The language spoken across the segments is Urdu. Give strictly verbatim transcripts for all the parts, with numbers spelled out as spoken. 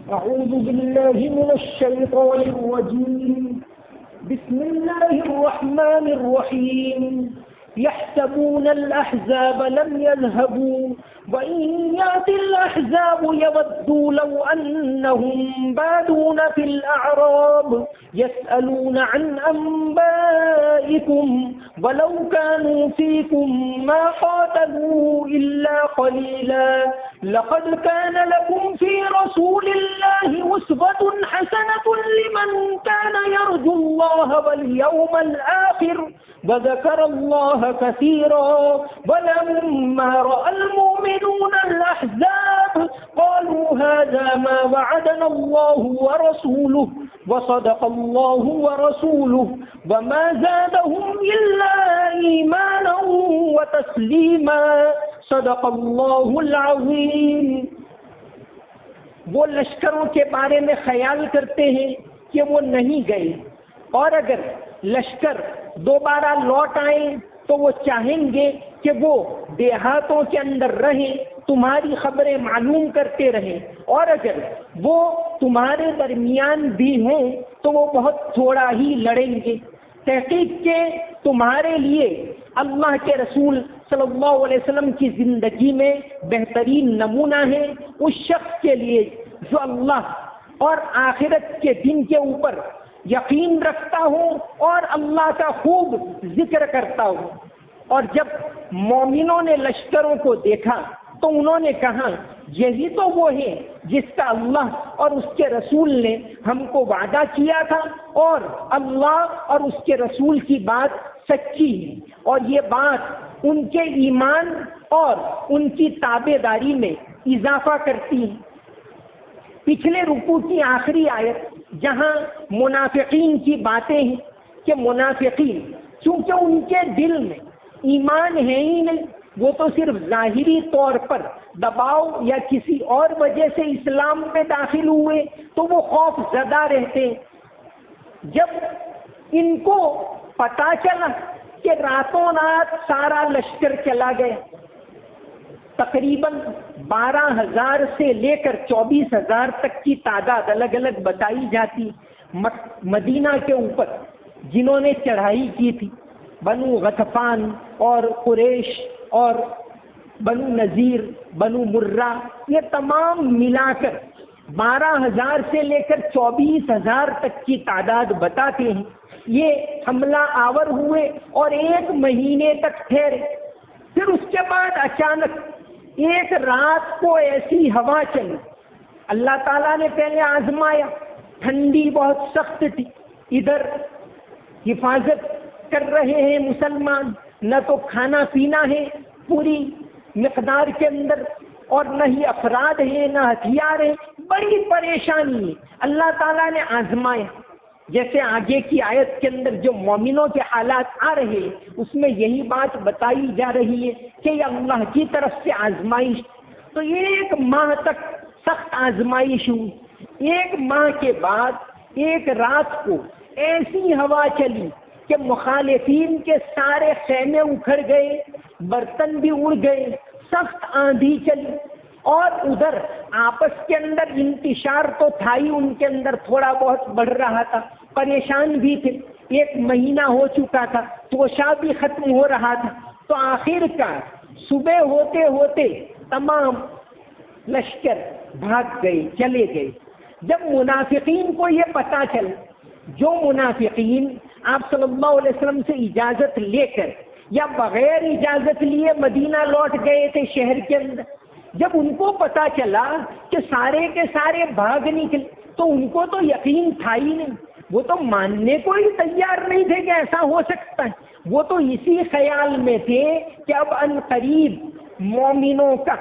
أعوذ بالله من الشيطان الرجيم. بسم الله الرحمن الرحيم. يحسبون الأحزاب لم يذهبوا وإن يأتي الأحزاب يودوا لو أنهم بادون في الأعراب يسألون عن أنبائكم ولو كانوا فيكم ما قاتلوا إلا قليلا لقد كان لكم في رسول الله أسوة حسنة لمن كان يرجو الله واليوم الآخر وذكر الله كثيرا ولما رأى المؤمنون الأحزاب قالوا هذا ما وعدنا الله ورسوله وصدق الله ورسوله وما زادهم إلا إيمانا وتسليما صدق اللہ العظیم. وہ لشکروں کے بارے میں خیال کرتے ہیں کہ وہ نہیں گئے، اور اگر لشکر دوبارہ لوٹ آئیں تو وہ چاہیں گے کہ وہ دیہاتوں کے اندر رہیں، تمہاری خبریں معلوم کرتے رہیں، اور اگر وہ تمہارے درمیان بھی ہوں تو وہ بہت تھوڑا ہی لڑیں گے. تحقیق کے تمہارے لیے اللہ کے رسول صلی اللہ علیہ وسلم کی زندگی میں بہترین نمونہ ہے اس شخص کے لیے جو اللہ اور آخرت کے دن کے اوپر یقین رکھتا ہوں اور اللہ کا خوب ذکر کرتا ہوں. اور جب مومنوں نے لشکروں کو دیکھا تو انہوں نے کہا یہی تو وہ ہے جس کا اللہ اور اس کے رسول نے ہم کو وعدہ کیا تھا، اور اللہ اور اس کے رسول کی بات سچی ہے، اور یہ بات ان کے ایمان اور ان کی تابع داری میں اضافہ کرتی ہے. پچھلے رکوع کی آخری آیت جہاں منافقین کی باتیں ہیں کہ منافقین چونکہ ان کے دل میں ایمان ہے ہی نہیں، وہ تو صرف ظاہری طور پر دباؤ یا کسی اور وجہ سے اسلام میں داخل ہوئے تو وہ خوف زدہ رہتے ہیں. جب ان کو پتا چلا کہ راتوں رات سارا لشکر چلا گیا، تقریباً بارہ ہزار سے لے کر چوبیس ہزار تک کی تعداد الگ الگ بتائی جاتی مدینہ کے اوپر جنہوں نے چڑھائی کی تھی، بنو غطفان اور قریش اور بنو نذیر، بنو مرہ، یہ تمام ملا کر بارہ ہزار سے لے کر چوبیس ہزار تک کی تعداد بتاتے ہیں. یہ حملہ آور ہوئے اور ایک مہینے تک ٹھہرے. پھر اس کے بعد اچانک ایک رات کو ایسی ہوا چلی، اللہ تعالیٰ نے پہلے آزمایا، ٹھنڈی بہت سخت تھی، ادھر حفاظت کر رہے ہیں مسلمان، نہ تو کھانا پینا ہے پوری مقدار کے اندر اور نہ ہی افراد ہیں نہ ہتھیار ہیں، بڑی پریشانی ہے. اللہ تعالیٰ نے آزمایا، جیسے آگے کی آیت کے اندر جو مومنوں کے حالات آ رہے ہیں اس میں یہی بات بتائی جا رہی ہے کہ یہ اللہ کی طرف سے آزمائش. تو ایک ماہ تک سخت آزمائش ہوئی. ایک ماہ کے بعد ایک رات کو ایسی ہوا چلی کہ مخالفین کے سارے خیمے اکھڑ گئے، برتن بھی اڑ گئے، سخت آندھی چلی، اور ادھر آپس کے اندر انتشار تو تھا ہی، ان کے اندر تھوڑا بہت بڑھ رہا تھا، پریشان بھی تھے، ایک مہینہ ہو چکا تھا، توشہ بھی ختم ہو رہا تھا. تو آخر کار صبح ہوتے ہوتے تمام لشکر بھاگ گئے، چلے گئے. جب منافقین کو یہ پتا چلا، جو منافقین آپ صلی اللہ علیہ وسلم سے اجازت لے کر یا بغیر اجازت لیے مدینہ لوٹ گئے تھے شہر کے اندر، جب ان کو پتا چلا کہ سارے کے سارے بھاگ نکلے تو ان کو تو یقین تھا ہی نہیں، وہ تو ماننے کو ہی تیار نہیں تھے کہ ایسا ہو سکتا ہے. وہ تو اسی خیال میں تھے کہ اب ان قریب مومنوں کا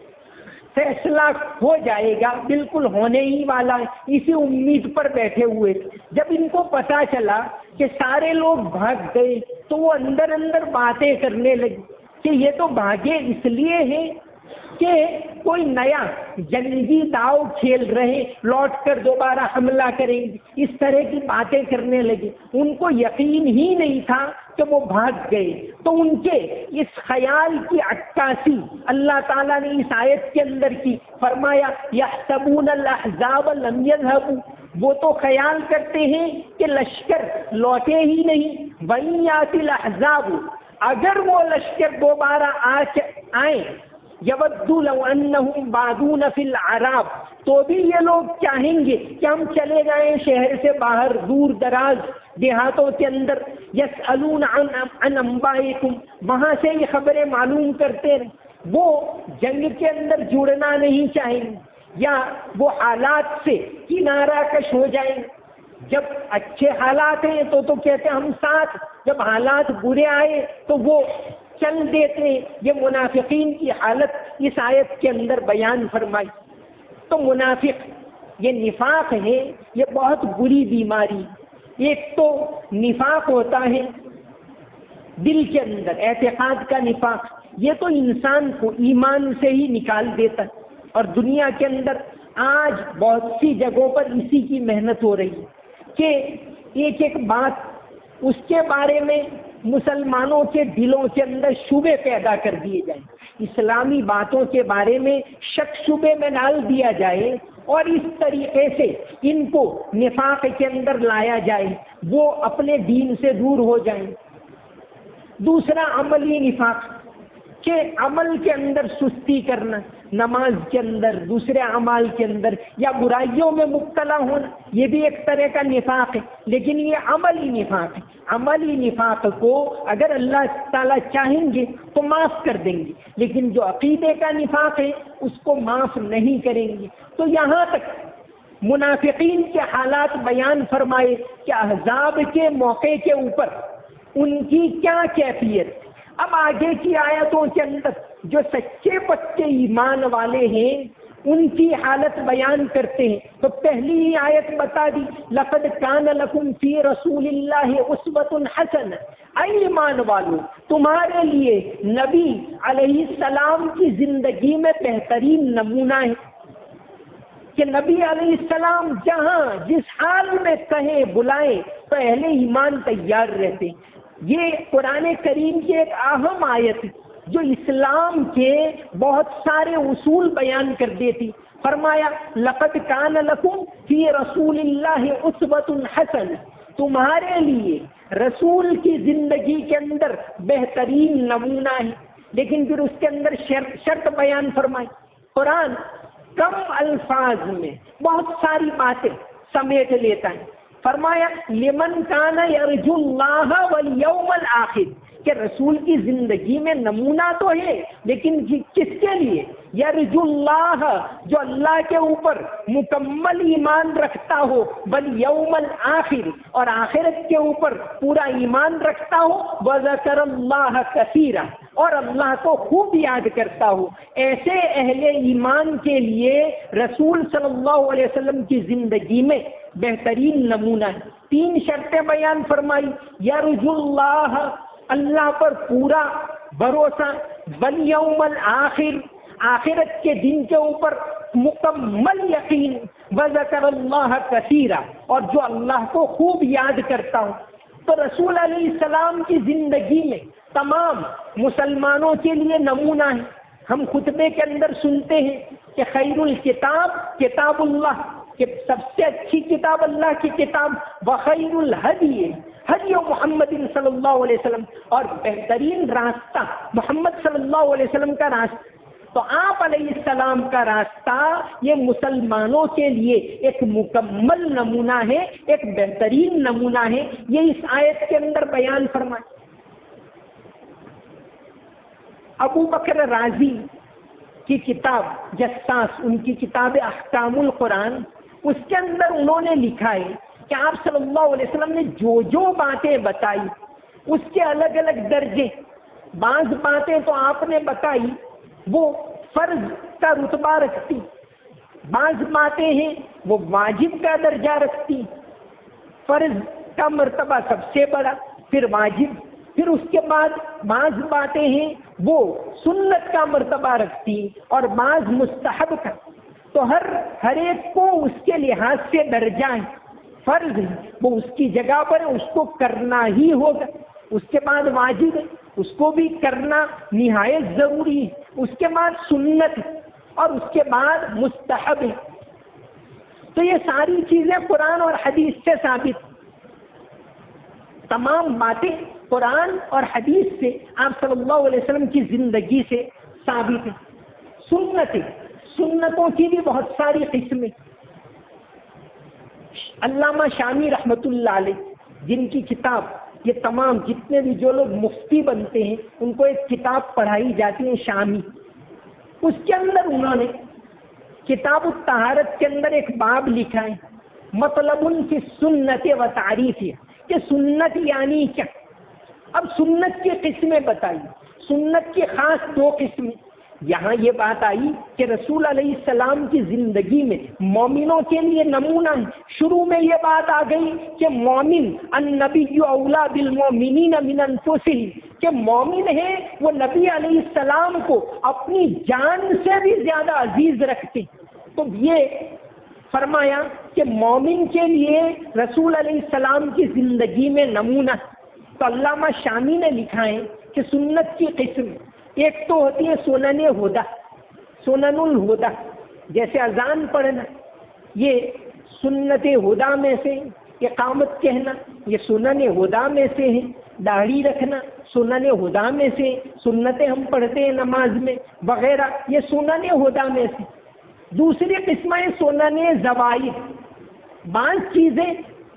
فیصلہ ہو جائے گا، بالکل ہونے ہی والا ہے، اسی امید پر بیٹھے ہوئے تھے. جب ان کو پتا چلا کہ سارے لوگ بھاگ گئے تو وہ اندر اندر باتیں کرنے لگے کہ یہ تو بھاگے اس لیے ہیں کہ کوئی نیا جنگی داؤ کھیل رہے، لوٹ کر دوبارہ حملہ کریں گے، اس طرح کی باتیں کرنے لگے. ان کو یقین ہی نہیں تھا کہ وہ بھاگ گئے. تو ان کے اس خیال کی عکاسی اللہ تعالیٰ نے اس آیت کے اندر کی. فرمایا یحسبون الاحزاب لم یذهبوا، وہ تو خیال کرتے ہیں کہ لشکر لوٹے ہی نہیں. وَإِن يَأْتِ الْأَحْزَابُ، اگر وہ لشکر دوبارہ آئیں، یودوا لو انہم بادون فی العراب، تو بھی یہ لوگ چاہیں گے کہ ہم چلے جائیں شہر سے باہر، دور دراز دیہاتوں کے اندر. یسألون عن عن انبائکم، وہاں سے یہ خبریں معلوم کرتے رہیں. وہ جنگ کے اندر جڑنا نہیں چاہیں گے، یا وہ حالات سے کنارہ کش ہو جائیں گے. جب اچھے حالات ہیں تو تو کہتے ہیں ہم ساتھ، جب حالات برے آئے تو وہ چل دیتے ہیں. یہ منافقین کی حالت اس آیت کے اندر بیان فرمائی. تو منافق، یہ نفاق ہے، یہ بہت بری بیماری. ایک تو نفاق ہوتا ہے دل کے اندر، اعتقاد کا نفاق، یہ تو انسان کو ایمان سے ہی نکال دیتا ہے. اور دنیا کے اندر آج بہت سی جگہوں پر اسی کی محنت ہو رہی ہے کہ ایک ایک بات اس کے بارے میں مسلمانوں کے دلوں کے اندر شبے پیدا کر دیے جائیں، اسلامی باتوں کے بارے میں شک شبے میں ڈال دیا جائے، اور اس طریقے سے ان کو نفاق کے اندر لایا جائے، وہ اپنے دین سے دور ہو جائیں. دوسرا عملی نفاق، کہ عمل کے اندر سستی کرنا، نماز کے اندر، دوسرے اعمال کے اندر، یا برائیوں میں مبتلا ہونا، یہ بھی ایک طرح کا نفاق ہے. لیکن یہ عملی نفاق ہے. عملی نفاق کو اگر اللہ تعالیٰ چاہیں گے تو معاف کر دیں گے، لیکن جو عقیدے کا نفاق ہے اس کو معاف نہیں کریں گے. تو یہاں تک منافقین کے حالات بیان فرمائے کہ احزاب کے موقع کے اوپر ان کی کیا کیفیت. اب آگے کی آیتوں کے اندر جو سچے پکے ایمان والے ہیں ان کی حالت بیان کرتے ہیں. تو پہلی ہی آیت بتا دی، لقد کان لکم فی رسول اللہ اسوۃ حسنہ، اے ایمان والو تمہارے لیے نبی علیہ السلام کی زندگی میں بہترین نمونہ ہے. کہ نبی علیہ السلام جہاں جس حال میں کہیں بلائیں تو اہل ایمان تیار رہتے. یہ قرآن کریم کی ایک اہم آیت ہے جو اسلام کے بہت سارے اصول بیان کر دیتی. فرمایا لقد کان لکم فی رسول اللہ اسوۃ حسنہ، تمہارے لیے رسول کی زندگی کے اندر بہترین نمونہ ہے. لیکن پھر اس کے اندر شرط شرط بیان فرمائی. قرآن کم الفاظ میں بہت ساری باتیں سمیٹ لیتا ہے. فرمایا لمن کان یرجو اللہ والیوم الآخر، کہ رسول کی زندگی میں نمونہ تو ہے لیکن کس کے لیے؟ یرجو اللہ، جو اللہ کے اوپر مکمل ایمان رکھتا ہو، والیوم الآخر، اور آخرت کے اوپر پورا ایمان رکھتا ہو، وذکر اللہ کثیرا، اور اللہ کو خوب یاد کرتا ہو. ایسے اہل ایمان کے لیے رسول صلی اللہ علیہ وسلم کی زندگی میں بہترین نمونہ ہے. تین شرطیں بیان فرمائی. یرجو اللہ، اللہ پر پورا بھروسہ، والیوم الآخر، آخرت کے دن کے اوپر مکمل یقین، وذکر اللہ کثیرا، اور جو اللہ کو خوب یاد کرتا ہوں. تو رسول علیہ السلام کی زندگی میں تمام مسلمانوں کے لیے نمونہ ہے. ہم خطبے کے اندر سنتے ہیں کہ خیر الکتاب کتاب اللہ، کہ سب سے اچھی کتاب اللہ کی کتاب، وخیر الہدی ہدی محمد صلی اللہ علیہ وسلم، اور بہترین راستہ محمد صلی اللہ علیہ وسلم کا راستہ. تو آپ علیہ السلام کا راستہ یہ مسلمانوں کے لیے ایک مکمل نمونہ ہے، ایک بہترین نمونہ ہے. یہ اس آیت کے اندر بیان فرمائے. ابو بکر رازی کی کتاب جساس، ان کی کتاب احکام القرآن، اس کے اندر انہوں نے لکھا ہے کہ آپ صلی اللہ علیہ وسلم نے جو جو باتیں بتائی اس کے الگ الگ درجے. بعض باتیں تو آپ نے بتائی وہ فرض کا رتبہ رکھتی، بعض باتیں ہیں وہ واجب کا درجہ رکھتی. فرض کا مرتبہ سب سے بڑا، پھر واجب، پھر اس کے بعد بعض باتیں ہیں وہ سنت کا مرتبہ رکھتی اور بعض مستحب کا، تو ہر ہر ایک کو اس کے لحاظ سے درجہ ہے، فرض ہے، وہ اس کی جگہ پر ہے، اس کو کرنا ہی ہوگا۔ اس کے بعد واجب ہے، اس کو بھی کرنا نہایت ضروری ہے، اس کے بعد سنت ہے، اور اس کے بعد مستحب ہے۔ تو یہ ساری چیزیں قرآن اور حدیث سے ثابت، تمام باتیں قرآن اور حدیث سے، آپ صلی اللہ علیہ وسلم کی زندگی سے ثابت ہے۔ سنتیں، سنتوں کی بھی بہت ساری قسمیں۔ علامہ شامی رحمۃ اللہ علیہ، جن کی کتاب یہ تمام جتنے بھی جو لوگ مفتی بنتے ہیں ان کو ایک کتاب پڑھائی جاتی ہے شامی، اس کے اندر انہوں نے کتاب الطہارت کے اندر ایک باب لکھا ہے، مطلب فی سنت و تعریف، کہ سنت یعنی کیا۔ اب سنت کی قسمیں بتائی، سنت کی خاص دو قسمیں۔ یہاں یہ بات آئی کہ رسول علیہ السلام کی زندگی میں مومنوں کے لیے نمونہ ہے۔ شروع میں یہ بات آ گئی کہ مومن النبی اولا بالمؤمنین من انفسہم، کہ مومن ہے وہ نبی علیہ السلام کو اپنی جان سے بھی زیادہ عزیز رکھتے۔ تو یہ فرمایا کہ مومن کے لیے رسول علیہ السلام کی زندگی میں نمونہ۔ تو علامہ شامی نے لکھا ہے کہ سنت کی قسم ایک تو ہوتی ہے سنن ہدیٰ، سنن الہدیٰ، جیسے اذان پڑھنا، یہ سنت ہدیٰ میں سے، اقامت کہنا یہ سنن ہدیٰ میں سے ہے، داڑھی رکھنا سنن ہدیٰ میں سے، سنتیں ہم پڑھتے ہیں نماز میں وغیرہ، یہ سنن ہدیٰ میں سے۔ دوسری قسم ہے سنن زوائد، بعض چیزیں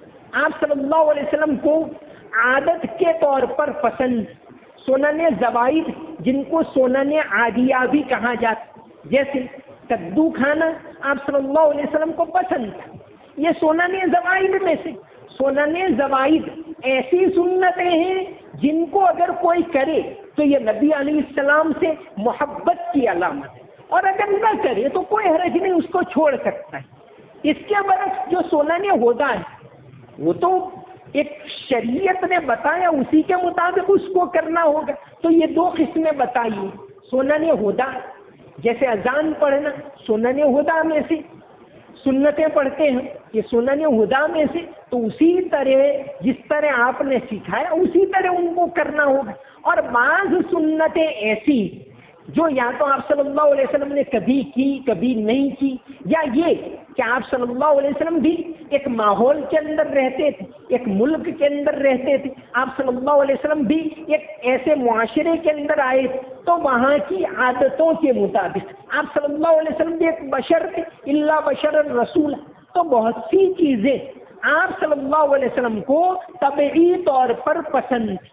آپ صلی اللہ علیہ وسلم کو عادت کے طور پر پسند، سنن زوائد جن کو سنن عادیہ بھی کہا جاتا، جیسے کدو کھانا آپ صلی اللہ علیہ وسلم کو پسند تھا، یہ سنن زوائد میں سے۔ سنن زوائد ایسی سنتیں ہیں جن کو اگر کوئی کرے تو یہ نبی علیہ السلام سے محبت کی علامت ہے، اور اگر نہ کرے تو کوئی حرج نہیں، اس کو چھوڑ سکتا ہے۔ اس کے برعکس جو سنن ہدیٰ ہے وہ تو ایک شریعت نے بتایا، اسی کے مطابق اس کو کرنا ہوگا۔ تو یہ دو قسمیں بتائی، سنن ہدیٰ جیسے اذان پڑھنا سنن ہدیٰ میں سے، سنتیں پڑھتے ہیں یہ سنن ہدیٰ میں سے، تو اسی طرح جس طرح آپ نے سکھایا اسی طرح ان کو کرنا ہوگا۔ اور بعض سنتیں ایسی جو یا تو آپ صلی اللہ علیہ وسلم نے کبھی کی کبھی نہیں کی، یا یہ کہ آپ صلی اللہ علیہ وسلم بھی ایک ماحول کے اندر رہتے تھے، ایک ملک کے اندر رہتے تھے، آپ صلی اللہ علیہ وسلم بھی ایک ایسے معاشرے کے اندر آئے تو وہاں کی عادتوں کے مطابق آپ صلی اللہ علیہ وسلم بھی ایک بشر تھے، الا بشر الرسول، تو بہت سی چیزیں آپ صلی اللہ علیہ وسلم کو طبعی طور پر پسند تھی۔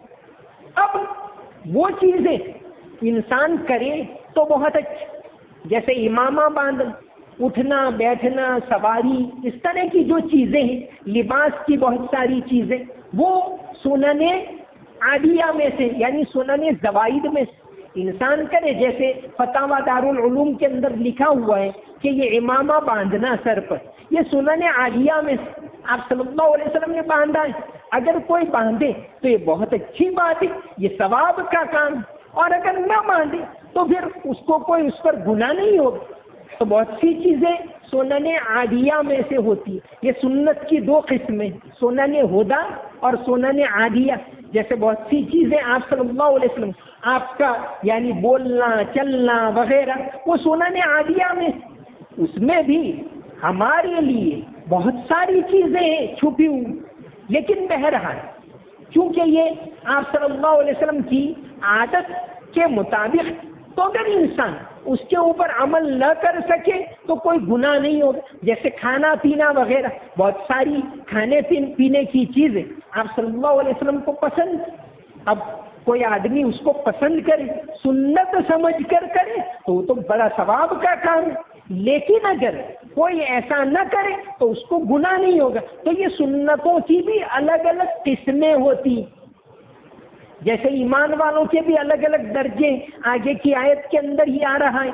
اب وہ چیزیں انسان کرے تو بہت اچھا، جیسے امامہ باندھنا، اٹھنا بیٹھنا سواری، اس طرح کی جو چیزیں ہیں، لباس کی بہت ساری چیزیں، وہ سنن عادیہ میں سے یعنی سنن زوائد میں سے انسان کرے۔ جیسے فتاوی دارالعلوم کے اندر لکھا ہوا ہے کہ یہ امامہ باندھنا سر پر، یہ سنن عادیہ میں سے آپ صلی اللہ علیہ وسلم نے باندھا ہے، اگر کوئی باندھے تو یہ بہت اچھی بات ہے، یہ ثواب کا کام ہے، اور اگر نہ باندھے تو پھر اس کو کوئی اس پر گناہ نہیں ہوگا۔ تو بہت سی چیزیں سنن عادیہ میں سے ہوتی ہے۔ یہ سنت کی دو قسمیں، سنن ہدیٰ اور سنن عادیہ۔ جیسے بہت سی چیزیں آپ صلی اللہ علیہ وسلم آپ کا یعنی بولنا چلنا وغیرہ وہ سنن عادیہ میں، اس میں بھی ہمارے لیے بہت ساری چیزیں ہیں چھپی ہوئی، لیکن بہرحال چونکہ یہ آپ صلی اللہ علیہ وسلم کی عادت کے مطابق، تو اگر انسان اس کے اوپر عمل نہ کر سکے تو کوئی گناہ نہیں ہوگا۔ جیسے کھانا پینا وغیرہ، بہت ساری کھانے پینے کی چیزیں آپ صلی اللہ علیہ وسلم کو پسند، اب کوئی آدمی اس کو پسند کرے سنت سمجھ کر کرے تو وہ تو بڑا ثواب کا کام ہے، لیکن اگر کوئی ایسا نہ کرے تو اس کو گناہ نہیں ہوگا۔ تو یہ سنتوں کی بھی الگ الگ قسمیں ہوتی، جیسے ایمان والوں کے بھی الگ الگ درجے، آگے کی آیت کے اندر ہی آ رہا ہے،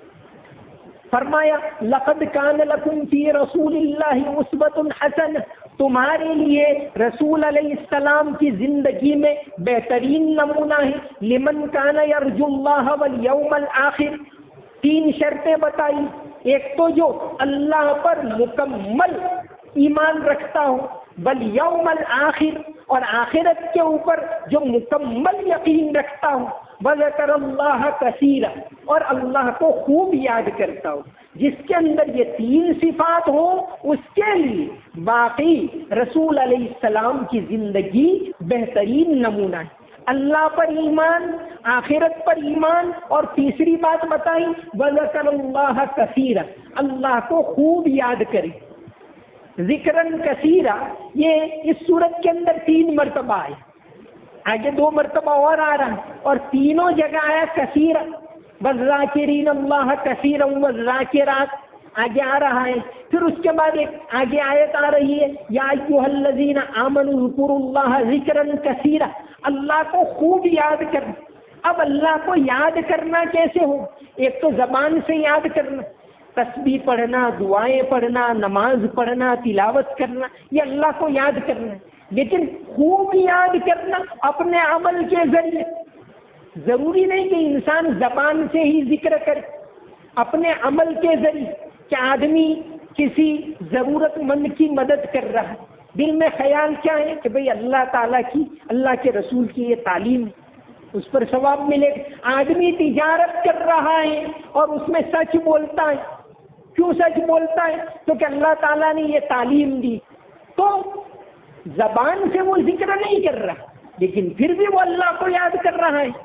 فرمایا لقد کان لکم فی رسول اللہ اسوۃ حسنہ، تمہارے لیے رسول علیہ السلام کی زندگی میں بہترین نمونہ ہے۔ لمن کان یرجو اللہ والیوم الآخر، تین شرطیں بتائی۔ ایک تو جو اللہ پر مکمل ایمان رکھتا ہو، والیوم الآخر، اور آخرت کے اوپر جو مکمل یقین رکھتا ہو، وذکر اللہ کثیرا، اور اللہ کو خوب یاد کرتا ہو۔ جس کے اندر یہ تین صفات ہوں اس کے لیے باقی رسول علیہ السلام کی زندگی بہترین نمونہ ہے۔ اللہ پر ایمان، آخرت پر ایمان، اور تیسری بات بتائی وذکر اللہ کثیرا، اللہ کو خوب یاد کرے۔ ذکرن کثیرا یہ اس صورت کے اندر تین مرتبہ ہے، آگے دو مرتبہ اور آ رہا ہے، اور تینوں جگہ آیا کثیرا، والذاکرین اللہ کثیرا والذاکرات، آگے آ رہا ہے۔ پھر اس کے بعد ایک آگے آیت آ رہی ہے، یا ایھا الذین آمنوا اذکروا اللہ ذکرا کثیرا، اللہ کو خوب یاد کرنا۔ اب اللہ کو یاد کرنا کیسے ہو؟ ایک تو زبان سے یاد کرنا، تسبیح پڑھنا، دعائیں پڑھنا، نماز پڑھنا، تلاوت کرنا، یہ اللہ کو یاد کرنا ہے۔ لیکن خوب یاد کرنا اپنے عمل کے ذریعے، ضروری نہیں کہ انسان زبان سے ہی ذکر کرے، اپنے عمل کے ذریعے، کہ آدمی کسی ضرورت مند کی مدد کر رہا ہے، دل میں خیال کیا ہے کہ بھئی اللہ تعالیٰ کی، اللہ کے رسول کی یہ تعلیم ہے، اس پر ثواب ملے گا۔ آدمی تجارت کر رہا ہے اور اس میں سچ بولتا ہے، کیوں سچ بولتا ہے؟ تو کہ اللہ تعالیٰ نے یہ تعلیم دی، تو زبان سے وہ ذکر نہیں کر رہا لیکن پھر بھی وہ اللہ کو یاد کر رہا ہے۔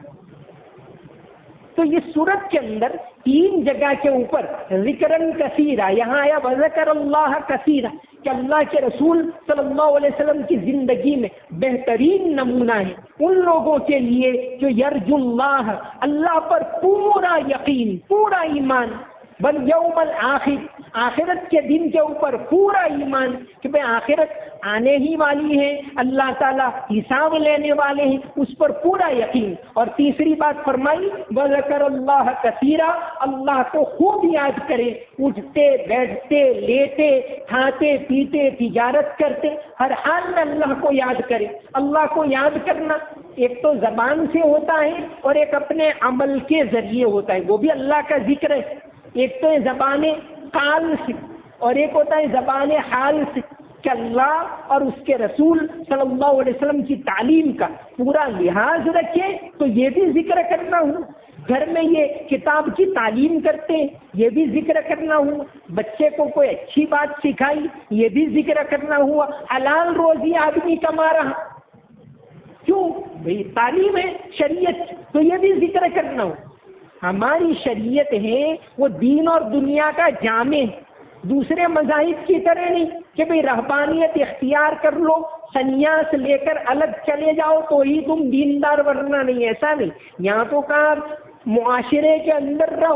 تو یہ سورت کے اندر تین جگہ کے اوپر ذکرن کثیرہ، یہاں آیا وذکر اللہ کثیرہ، کہ اللہ کے رسول صلی اللہ علیہ وسلم کی زندگی میں بہترین نمونہ ہے ان لوگوں کے لیے جو یرجو اللہ، اللہ پر پورا یقین، پورا ایمان، والیوم الآخر، آخرت کے دن کے اوپر پورا ایمان کہ بھئی آخرت آنے ہی والی ہے، اللہ تعالیٰ حساب لینے والے ہیں، اس پر پورا یقین۔ اور تیسری بات فرمائی وذکر اللہ کثیرا، اللہ کو خوب یاد کرے، اٹھتے بیٹھتے لیٹے کھاتے پیتے تجارت کرتے ہر حال میں اللہ کو یاد کرے۔ اللہ کو یاد کرنا ایک تو زبان سے ہوتا ہے اور ایک اپنے عمل کے ذریعے ہوتا ہے، وہ بھی اللہ کا ذکر ہے۔ ایک تو زبان قال سے اور ایک ہوتا ہے زبان حال سے، کہ اللہ اور اس کے رسول صلی اللہ علیہ وسلم کی تعلیم کا پورا لحاظ رکھے تو یہ بھی ذکر کرنا ہوں، گھر میں یہ کتاب کی تعلیم کرتے ہیں یہ بھی ذکر کرنا ہوں، بچے کو کوئی اچھی بات سکھائی یہ بھی ذکر کرنا ہوا، حلال روزی آدمی کما رہا، کیوں بھئی تعلیم ہے شریعت، تو یہ بھی ذکر کرنا ہو۔ ہماری شریعت ہے وہ دین اور دنیا کا جامع ہے، دوسرے مذاہب کی طرح نہیں کہ بھئی رہبانیت اختیار کر لو، سنیاس لے کر الگ چلے جاؤ تو ہی تم دیندار، ورنہ نہیں، ایسا نہیں۔ یہاں تو کہا معاشرے کے اندر رہو،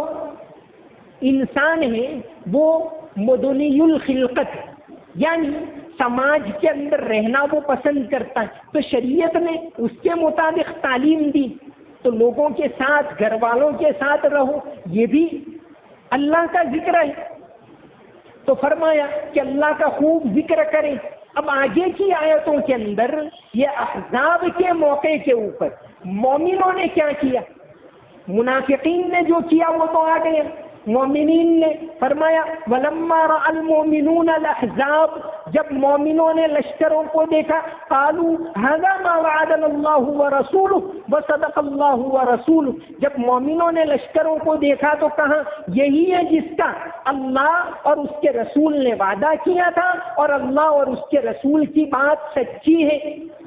انسان ہے وہ مدنی الخلقت ہے، یعنی سماج کے اندر رہنا وہ پسند کرتا ہے، تو شریعت نے اس کے مطابق تعلیم دی، تو لوگوں کے ساتھ گھر والوں کے ساتھ رہو، یہ بھی اللہ کا ذکر ہے۔ تو فرمایا کہ اللہ کا خوب ذکر کریں۔ اب آگے کی آیتوں کے اندر یہ احزاب کے موقع کے اوپر مومنوں نے کیا کیا، منافقین نے جو کیا وہ تو آ گئے، مومنین نے فرمایا وَلَمَّا رَأَى الْمُؤْمِنُونَ الْأَحْزَابَ، جب مومنوں نے لشکروں کو دیکھا، قَالُوا هَذَا مَا وَعَدَنَا اللَّهُ وَرَسُولُهُ وَصَدَقَ اللَّهُ وَرَسُولُهُ، جب مومنوں نے لشکروں کو دیکھا تو کہا یہی ہے جس کا اللہ اور اس کے رسول نے وعدہ کیا تھا، اور اللہ اور اس کے رسول کی بات سچی ہے۔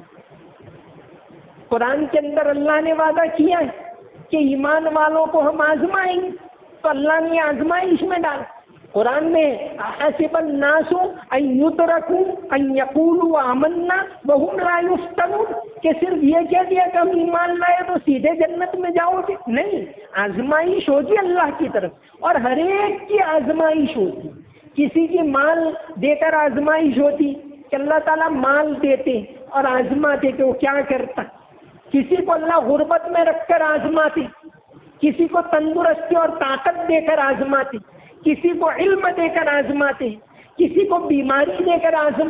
قرآن کے اندر اللہ نے وعدہ کیا ہے کہ ایمان والوں کو ہم آزمائیں گے، تو اللہ نے آزمائش میں ڈالا۔ قرآن میں حسب الناس ان یترکوا ان یقولوا آمنا وهم لا یفتنون، کہ صرف یہ کہہ دیا کہ ہم ایمان لائے تو سیدھے جنت میں جاؤ گے، نہیں، آزمائش ہوگی اللہ کی طرف، اور ہر ایک کی آزمائش ہوتی، کسی کی مال دے کر آزمائش ہوتی کہ اللہ تعالیٰ مال دیتے اور آزماتے کہ وہ کیا کرتا، کسی کو اللہ غربت میں رکھ کر آزماتے، کسی کو تندرستی اور طاقت دے کر آزماتے، کسی کو علم دے کر آزماتے، کسی کو بیماری دے کر آزماتے،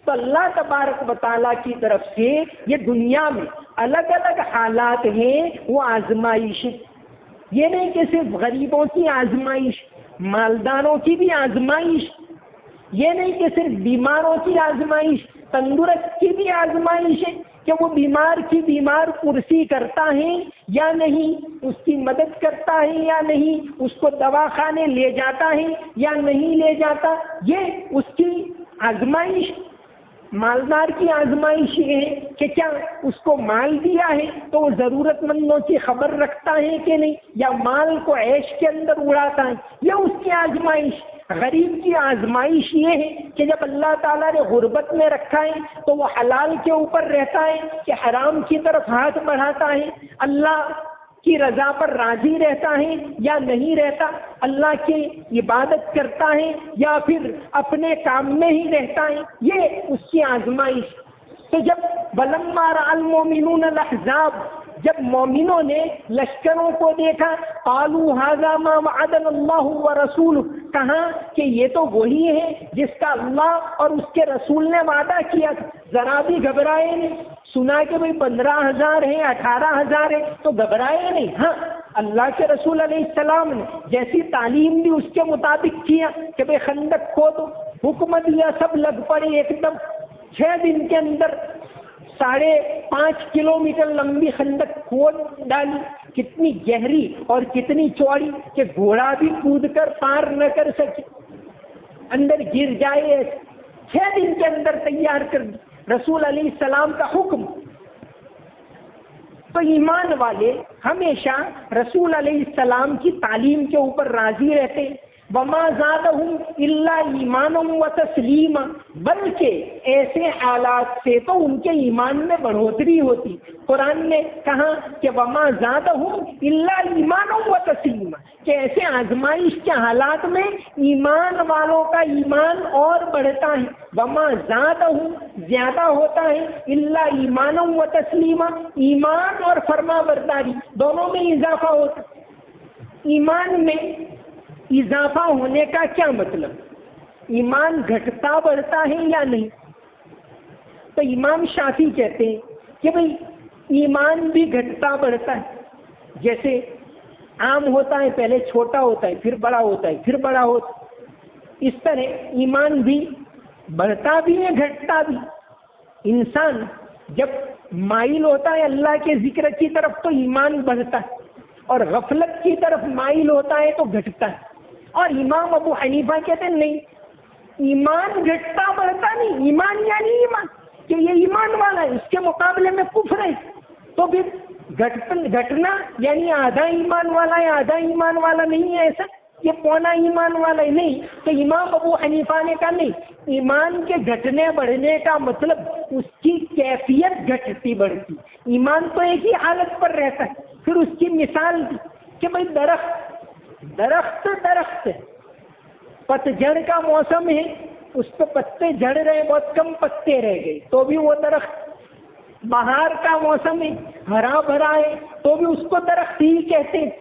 تو اللہ تبارک و تعالیٰ کی طرف سے یہ دنیا میں الگ الگ حالات ہیں، وہ آزمائش، یہ نہیں کہ صرف غریبوں کی آزمائش، مالداروں کی بھی آزمائش، یہ نہیں کہ صرف بیماروں کی آزمائش، تندرست کی بھی آزمائش ہے کہ وہ بیمار کی بیمار کرسی کرتا ہے یا نہیں، اس کی مدد کرتا ہے یا نہیں، اس کو دواخانے لے جاتا ہے یا نہیں لے جاتا، یہ اس کی آزمائش۔ مالدار کی آزمائش یہ ہے کہ کیا اس کو مال دیا ہے تو وہ ضرورت مندوں کی خبر رکھتا ہے کہ نہیں، یا مال کو عیش کے اندر اڑاتا ہے، یہ اس کی آزمائش۔ غریب کی آزمائش یہ ہے کہ جب اللہ تعالیٰ نے غربت میں رکھا ہے تو وہ حلال کے اوپر رہتا ہے کہ حرام کی طرف ہاتھ بڑھاتا ہے، اللہ کی رضا پر راضی رہتا ہے یا نہیں رہتا، اللہ کی عبادت کرتا ہے یا پھر اپنے کام میں ہی رہتا ہے، یہ اس کی آزمائش۔ تو جب بلما رأى المؤمنون الاحزاب، جب مومنوں نے لشکروں کو دیکھا، قالوا هذا ما وعدنا اللہ ورسولہ، کہا کہ یہ تو وہی ہے جس کا اللہ اور اس کے رسول نے وعدہ کیا تھا، ذرا بھی گھبرائے نہیں۔ سنا کہ بھئی پندرہ ہزار ہے، اٹھارہ ہزار ہے تو گھبرائے نہیں۔ ہاں، اللہ کے رسول علیہ السلام نے جیسی تعلیم دی اس کے مطابق کیا کہ بھئی خندق کھودو، حکم دیا، سب لگ پڑے ایک دم، چھ دن کے اندر ساڑھے پانچ کلو میٹر لمبی خندق کھود ڈالی، کتنی گہری اور کتنی چوڑی کہ گھوڑا بھی کود کر پار نہ کر سکے، اندر گر جائے، چھ دن کے اندر تیار کر دی رسول علیہ السلام کا حکم۔ تو ایمان والے ہمیشہ رسول علیہ السلام کی تعلیم کے اوپر راضی رہتے، وما زادہم الا ایمانا و تسلیما، بلکہ ایسے حالات سے تو ان کے ایمان میں بڑھوتری ہوتی۔ قرآن نے کہا کہ وما زادہم الا ایمانا و تسلیما، کہ ایسے آزمائش کے حالات میں ایمان والوں کا ایمان اور بڑھتا ہے، وما زادہم زیادہ ہوتا ہے، الا ایمانا و تسلیما، ایمان اور فرما برداری دونوں میں اضافہ ہوتا۔ ایمان میں اضافہ ہونے کا کیا مطلب؟ ایمان گھٹتا بڑھتا ہے یا نہیں؟ تو امام شافعی کہتے ہیں کہ بھئی ایمان بھی گھٹتا بڑھتا ہے، جیسے عام ہوتا ہے، پہلے چھوٹا ہوتا ہے، پھر بڑا ہوتا ہے، پھر بڑا ہوتا ہے، اس طرح ایمان بھی بڑھتا بھی ہے، گھٹتا بھی۔ انسان جب مائل ہوتا ہے اللہ کے ذکر کی طرف تو ایمان بڑھتا ہے، اور غفلت کی طرف مائل ہوتا ہے تو گھٹتا ہے۔ اور امام ابو حنیفہ کہتے ہیں نہیں، ایمان گھٹتا بڑھتا نہیں، ایمان یعنی ایمان، کہ یہ ایمان والا ہے، اس کے مقابلے میں کفر ہے، تو پھر گھٹنا یعنی آدھا ایمان والا ہے، آدھا ایمان والا نہیں ہے، ایسا یہ پونا ایمان والا ہے نہیں۔ تو امام ابو حنیفہ نے کہا نہیں، ایمان کے گھٹنے بڑھنے کا مطلب اس کی کیفیت گھٹتی بڑھتی، ایمان تو ایک ہی حالت پر رہتا ہے۔ پھر اس کی مثال دی کہ بھئی درخت درخت درخت پتجھڑ کا موسم ہے، اس پہ پتے جھڑ رہے، بہت کم پتے رہ گئے تو بھی وہ درخت۔ بہار کا موسم ہے، ہرا بھرا ہے تو بھی اس کو درخت ہی کہتے ہیں۔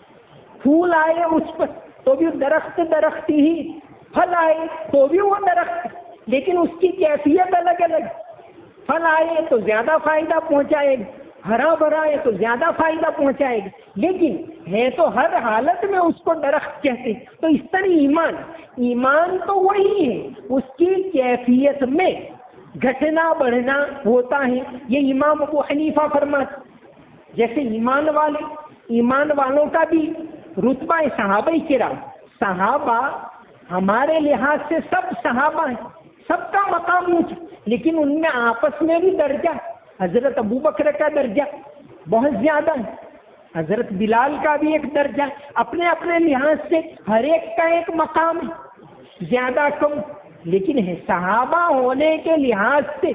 پھول آئے اس پر تو بھی درخت درخت ہی، پھل آئے تو بھی وہ درخت، لیکن اس کی کیفیت الگ الگ۔ پھل آئے تو زیادہ فائدہ پہنچائے گا، ہرا بھرا ہے تو زیادہ فائدہ پہنچائے گا، لیکن ہے تو ہر حالت میں اس کو درخت کہتے ہیں۔ تو اس طرح ایمان ایمان تو وہی ہے، اس کی کیفیت میں گھٹنا بڑھنا ہوتا ہے، یہ امام ابو حنیفہ فرماتے۔ جیسے ایمان والے ایمان والوں کا بھی رتبہ صحابہ کرام، صحابہ ہمارے لحاظ سے سب صحابہ ہیں، سب کا مقام اونچا، لیکن ان میں آپس میں بھی درجہ، حضرت ابو بکر کا درجہ بہت زیادہ ہے، حضرت بلال کا بھی ایک درجہ، اپنے اپنے لحاظ سے ہر ایک کا ایک مقام ہے، زیادہ کم، لیکن ہے صحابہ ہونے کے لحاظ سے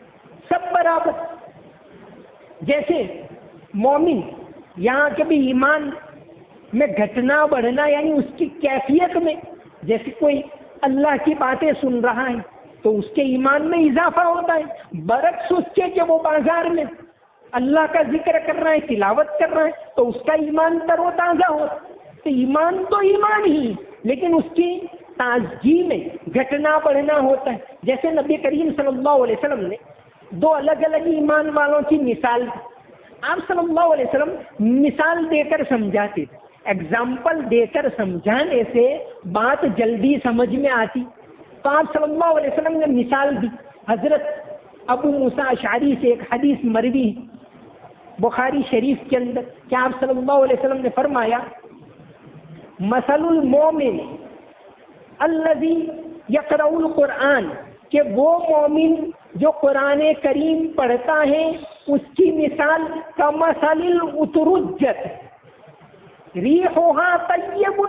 سب برابر۔ جیسے مومن یہاں کے بھی ایمان میں گھٹنا بڑھنا یعنی اس کی کیفیت میں، جیسے کوئی اللہ کی باتیں سن رہا ہے تو اس کے ایمان میں اضافہ ہوتا ہے، برعکس اس کے کہ وہ بازار میں اللہ کا ذکر کر رہا ہے، تلاوت کر رہا ہے تو اس کا ایمان تر و تازہ ہوتا ہے۔ تو ایمان تو ایمان ہی، لیکن اس کی تازگی میں گھٹنا بڑھنا ہوتا ہے۔ جیسے نبی کریم صلی اللہ علیہ وسلم نے دو الگ الگ ایمان والوں کی مثال دی. آپ صلی اللہ علیہ وسلم مثال دے کر سمجھاتے تھے. ایگزامپل دے کر سمجھانے سے بات جلدی سمجھ میں آتی. تو آپ صلی اللہ علیہ وسلم نے مثال دی. حضرت ابو موسیٰ اشعری سے ایک حدیث مروی بخاری شریف کے اندر کہ آپ صلی اللہ علیہ وسلم نے فرمایا مثل المومن الذی یقرأ القرآن، کہ وہ مومن جو قرآن کریم پڑھتا ہے اس کی مثال کمثل الاترجت ریحها طیب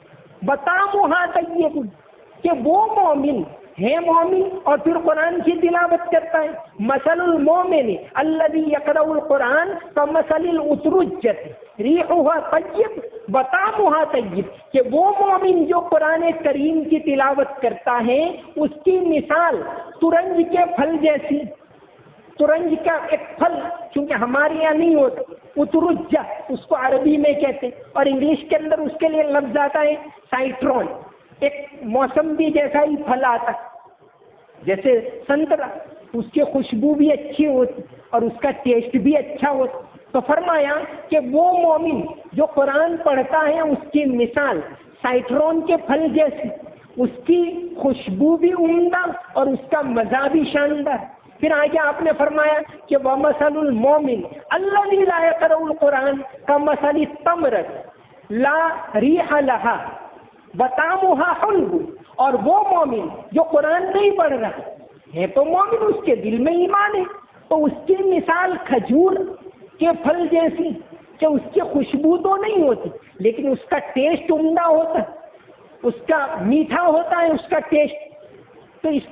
وطعمها طیب، کہ وہ مومن ہے مومن اور پھر قرآن کی تلاوت کرتا ہے. مثل المومن الذی یقرأ القرآن کمثل الاترجت ریحها طیب وطعمها طیب، کہ وہ مومن جو قرآن کریم کی تلاوت کرتا ہے اس کی مثال ترنج کے پھل جیسی. ترنج کا ایک پھل کیونکہ ہمارے یہاں نہیں ہوتا، اترجہ اس کو عربی میں کہتے ہیں، اور انگلش کے اندر اس کے لیے لفظ آتا ہے سائٹرون. ایک موسمبی جیسا ہی پھل آتا جیسے سنترا، اس کی خوشبو بھی اچھی ہوتی اور اس کا ٹیسٹ بھی اچھا ہوتا. تو فرمایا کہ وہ مومن جو قرآن پڑھتا ہے اس کی مثال سائٹرون کے پھل جیسی، اس کی خوشبو بھی عمدہ اور اس کا مزہ بھی شاندار. پھر آگے آپ نے فرمایا کہ وَمَثَلُ الْمُؤْمِنِ الَّذِي لَا يَقْرَأُ الْقُرْآنَ كَمَثَلِ التَّمْرَةِ لَا رِيحَ لَهَا وَطَعْمُهَا حُلْوٌ، اور وہ مومن جو قرآن نہیں پڑھ رہا ہے تو مومن اس کے دل میں ایمان ہے، تو اس کی مثال کھجور کے پھل جیسی کہ اس کی خوشبو تو نہیں ہوتی لیکن اس کا ٹیسٹ عمدہ ہوتا ہے، اس کا میٹھا ہوتا ہے اس کا ٹیسٹ. تو اس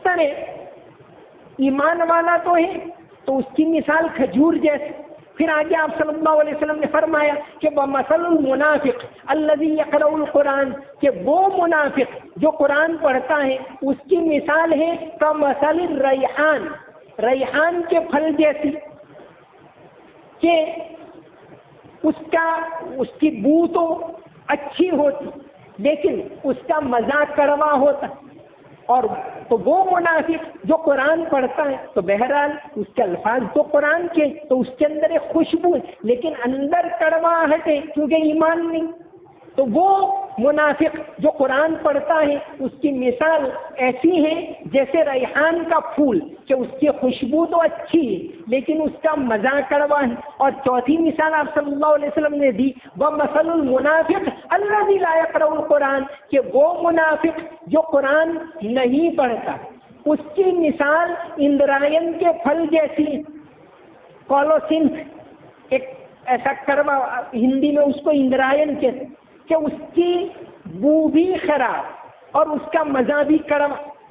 طرح ایمان والا تو ہے تو اس کی مثال کھجور جیسی. پھر آگے آپ صلی اللہ علیہ وسلم نے فرمایا کہ وَمَثَلُ الْمُنَافِقِ الَّذِي يَقْرَأُ الْقُرْآنَ، کہ وہ منافق جو قرآن پڑھتا ہے اس کی مثال ہے کَمَثَلِ الرَّيْحَانِ، ریحان کے پھل جیسی، کہ اس کا اس کی بو تو اچھی ہوتی لیکن اس کا مزہ کڑوا ہوتا. اور تو وہ منافق جو قرآن پڑھتا ہے تو بہرحال اس کے الفاظ تو قرآن کے، تو اس کے اندر ایک خوشبو ہے لیکن اندر کڑواہٹ ہے کیونکہ ایمان نہیں. تو وہ منافق جو قرآن پڑھتا ہے اس کی مثال ایسی ہے جیسے ریحان کا پھول کہ اس کی خوشبو تو اچھی ہے لیکن اس کا مزہ کڑوا ہے. اور چوتھی مثال آپ صلی اللہ علیہ وسلم نے دی وَمَثَلُ الْمُنَافِقِ الَّذِي لَا يَقْرَأُ الْقُرْآنَ، کہ وہ منافق جو قرآن نہیں پڑھتا اس کی مثال اندرائن کے پھل جیسی. کولوسنس ایک ایسا کڑوا، ہندی میں اس کو اندرائن کہتے، کہ اس کی بو بھی خراب اور اس کا مزہ بھی کڑوا.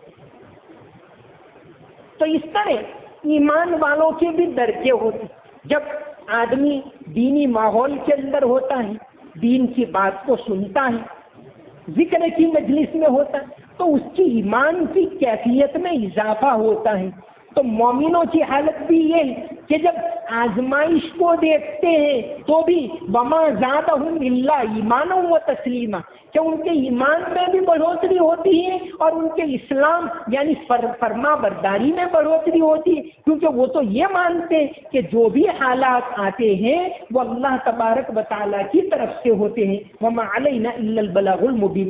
تو اس طرح ایمان والوں کے بھی درجے ہوتے. جب آدمی دینی ماحول کے اندر ہوتا ہے، دین کی بات کو سنتا ہے، ذکر کی مجلس میں ہوتا ہے تو اس کی ایمان کی کیفیت میں اضافہ ہوتا ہے. تو مومنوں کی حالت بھی یہ ہے کہ جب آزمائش کو دیکھتے ہیں تو بھی وما زادہم الا ایمانا و تسلیما، کہ ان کے ایمان میں بھی بڑھوتری ہوتی ہے اور ان کے اسلام یعنی فرما برداری میں بڑھوتری ہوتی ہے، کیونکہ وہ تو یہ مانتے ہیں کہ جو بھی حالات آتے ہیں وہ اللہ تبارک و تعالیٰ کی طرف سے ہوتے ہیں. وما علینا الا البلاغ المبین.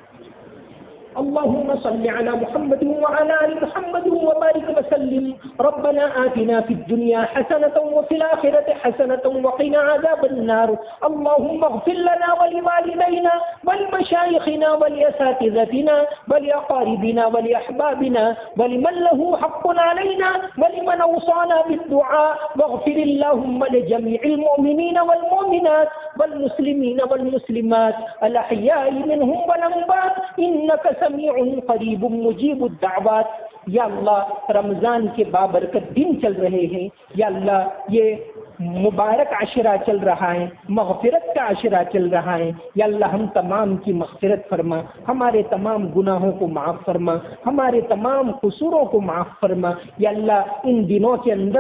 اللهم صل على محمد وعلى آل محمد وبارك وسلم. ربنا آتنا في الدنيا حسنة وفي الآخرة حسنة وقنا عذاب النار. اللهم اغفر لنا ولوالدينا ولمشايخنا ولأساتذتنا ولأقاربنا ولأحبابنا ولمن له حق علينا ولمن أوصانا بالدعاء. واغفر اللهم لجميع المؤمنين والمؤمنات والمسلمين والمسلمات الأحياء منهم والأموات إنك سمیع قریب مجیب الدعوات. یا اللہ رمضان کے بابرکت دن چل رہے ہیں، یا اللہ یہ مبارک عشرہ چل رہا ہے، مغفرت کا عشرہ چل رہا ہے. یا اللہ ہم تمام کی مغفرت فرما، ہمارے تمام گناہوں کو معاف فرما، ہمارے تمام قصوروں کو معاف فرما. یا اللہ ان دنوں کے اندر تو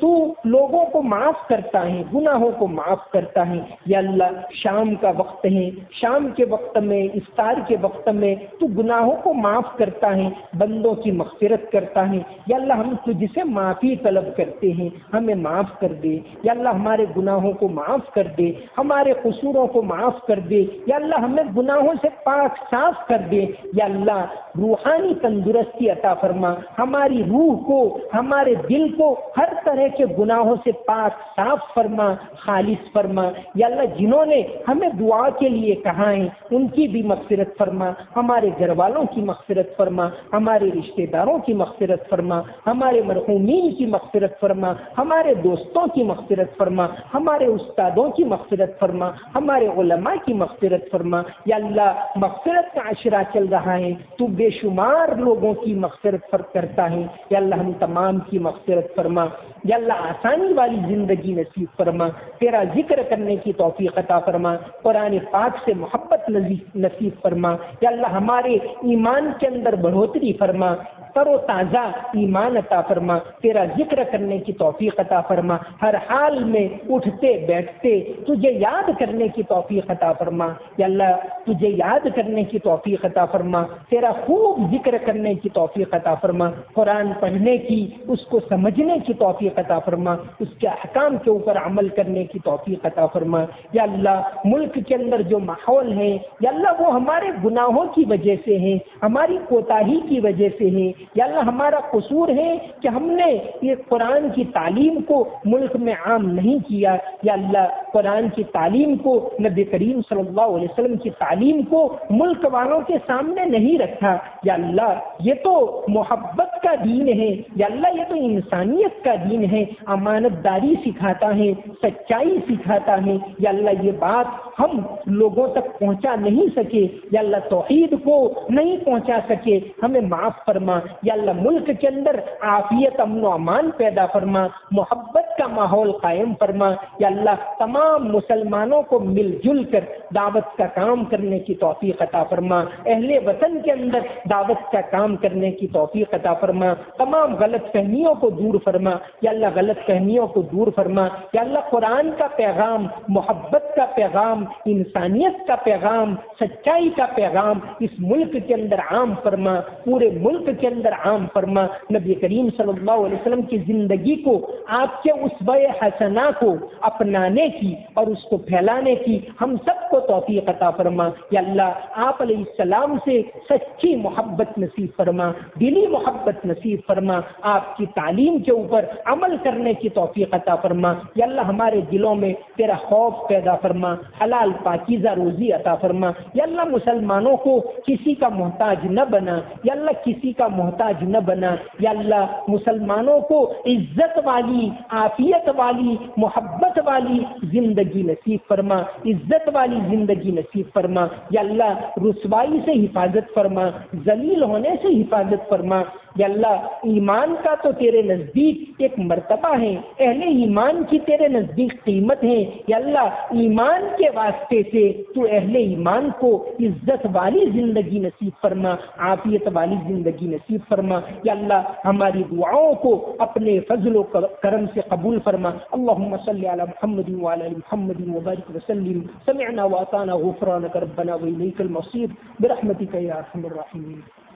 تو لوگوں کو معاف کرتا ہے، گناہوں کو معاف کرتا ہے۔ یا اللہ شام کا وقت ہے، شام کے وقت میں، افطار کے وقت میں تو گناہوں کو معاف کرتا ہے، بندوں کی مغفرت کرتا ہے۔ یا اللہ ہم تجھ سے معافی طلب کرتے ہیں، ہمیں معاف کر دے۔ یا اللہ ہمارے گناہوں کو معاف کر دے، ہمارے قصوروں کو معاف کر دے۔ یا اللہ ہمیں گناہوں سے پاک صاف کر دے۔ یا اللہ روحانی تندرستی عطا فرما، ہماری روح کو، ہمارے دل کو ہر طرح کے گناہوں سے پاک صاف فرما، خالص فرما۔ یا اللہ جنہوں نے ہمیں دعا کے لیے کہا ہے ان کی بھی مغفرت فرما، ہمارے گھر والوں کی مغفرت فرما، ہمارے رشتہ داروں کی مغفرت فرما، ہمارے مرحومین کی مغفرت فرما، ہمارے دوستوں کی مغفرت فرما، ہمارے استادوں کی مغفرت فرما، ہمارے علماء کی مغفرت فرما۔ یا اللہ مغفرت کا عشرہ چل رہا ہے، تو بے شمار لوگوں کی مغفرت فرق کرتا ہے۔ یا اللہ ہم تمام کی مغفرت فرما۔ یا اللہ آسانی والی زندگی نصیب فرما، تیرا ذکر کرنے کی توفیق عطا فرما، قرآن پاک سے محبت نصیب فرما۔ یا اللہ ہمارے ایمان کے اندر بڑھوتری فرما، تر و تازہ ایمان عطا فرما، تیرا ذکر کرنے کی توفیق عطا فرما، ہر حال میں اٹھتے بیٹھتے تجھے یاد کرنے کی توفیق عطا فرما۔ یا اللہ تجھے یاد کرنے کی توفیق عطا فرما، تیرا خوب ذکر کرنے کی توفیق عطا فرما، قرآن پڑھنے کی، اس کو سمجھنے کی توفیق عطا فرما، اس کے احکام کے اوپر عمل کرنے کی توفیق عطا فرما۔ یا اللہ ملک کے اندر جو ماحول ہے یا اللہ وہ ہمارے گناہوں کی وجہ سے ہے، ہماری کوتاہی کی وجہ سے ہے۔ یا اللہ ہمارا قصور ہے کہ ہم نے یہ قرآن کی تعلیم کو ملک میں عام نہیں کیا۔ یا اللہ قرآن کی تعلیم کو، نبی کریم صلی اللہ علیہ وسلم کی تعلیم کو ملک والوں کے سامنے نہیں رکھا۔ یا اللہ یہ تو محبت کا دین ہے، یا اللہ یہ تو انسانیت کا دین ہے، امانت داری سکھاتا ہے، سچائی سکھاتا ہے۔ یا اللہ یہ بات ہم لوگوں تک پہنچا نہیں سکے، یا اللہ توحید کو نہیں پہنچا سکے، ہمیں معاف فرما۔ یا اللہ ملک کے اندر عافیت، امن و امان پیدا فرما، محبت کا ماحول قائم فرما۔ یا اللہ تمام مسلمانوں کو مل جل کر دعوت کا کام کرنے کی توفیق عطا فرما، اہل وطن کے اندر دعوت کا کام کرنے کی توفیق عطا فرما، تمام غلط فہمیوں کو دور فرما۔ یا اللہ غلط فہمیوں کو دور فرما۔ یا اللہ قرآن کا پیغام، محبت کا پیغام، انسانیت کا پیغام، سچائی کا پیغام اس ملک کے اندر عام فرما، پورے ملک کے اندر عام فرما۔ نبی کریم صلی اللہ علیہ وسلم کی زندگی کو، آپ کے اسوہ حسنہ کو اپنانے کی اور اس کو پھیلانے کی ہم سب کو توفیق عطا فرما۔ یا اللہ آپ علیہ السلام سے سچی محبت نصیب فرما، دلی محبت نصیب فرما، آپ کی تعلیم کے اوپر عمل کرنے کی توفیق عطا فرما۔ یا اللہ ہمارے دلوں میں تیرا خوف پیدا فرما، حلال پاکیزہ روزی عطا فرما۔ یا اللہ مسلمانوں کو کسی کا محتاج نہ بنا، یا اللہ کسی کا محتاج نہ بنا۔ یا اللہ مسلمانوں کو عزت والی، عافیت والی، محبت والی زندگی نصیب فرما، عزت والی زندگی نصیب فرما۔ یا اللہ رسوائی سے حفاظت فرما، ذلیل ہونے سے حفاظت فرما۔ یا اللہ ایمان کا تو تیرے نزدیک ایک مرتبہ ہے، اہل ایمان کی تیرے نزدیک قیمت ہے۔ یا اللہ ایمان کے واسطے سے تو اہل ایمان کو عزت والی زندگی نصیب فرما، عافیت والی زندگی نصیب فرما۔ یا اللہ ہماری دعاؤں کو اپنے فضل و کرم سے قبول فرما۔ اللہم صلی علی محمد وعلی آل محمد وبارک وسلم۔ سمعنا واطعنا غفرانک ربنا والیک المصیر برحمتک یا ارحم الراحمین۔